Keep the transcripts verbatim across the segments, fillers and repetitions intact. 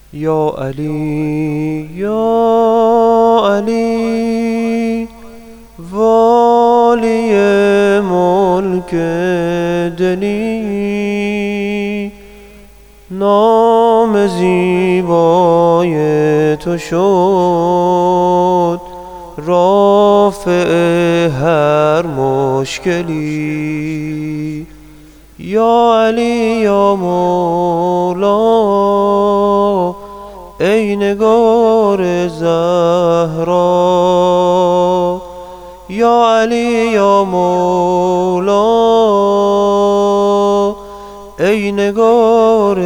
یا علی یا علی، والی ملک دلی، نام زیبای تو شد رافع هر مشکلی. یا علی یا مولا، ای نگار زهرا. یا علی یا مولا، ای نگار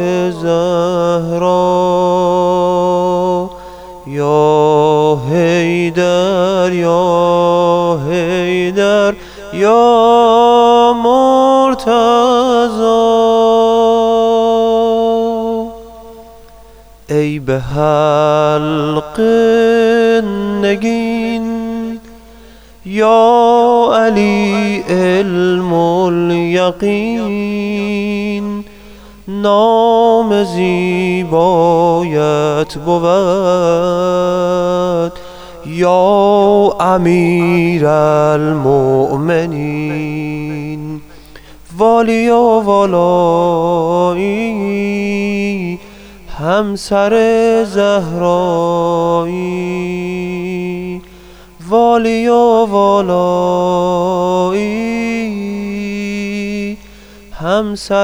زهرا. یا حیدر یا حیدر یا مرتضی، ای به حلق نگین. یا علی علم الیقین، نام زیبایت بود یا امیر المؤمنین. والی و والایی، همسر زهرایی. والی و والایی، همسر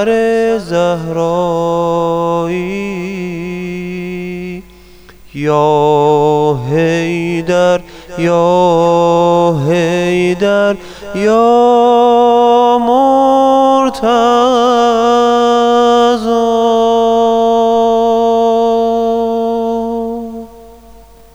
زهرایی. یا حیدر یا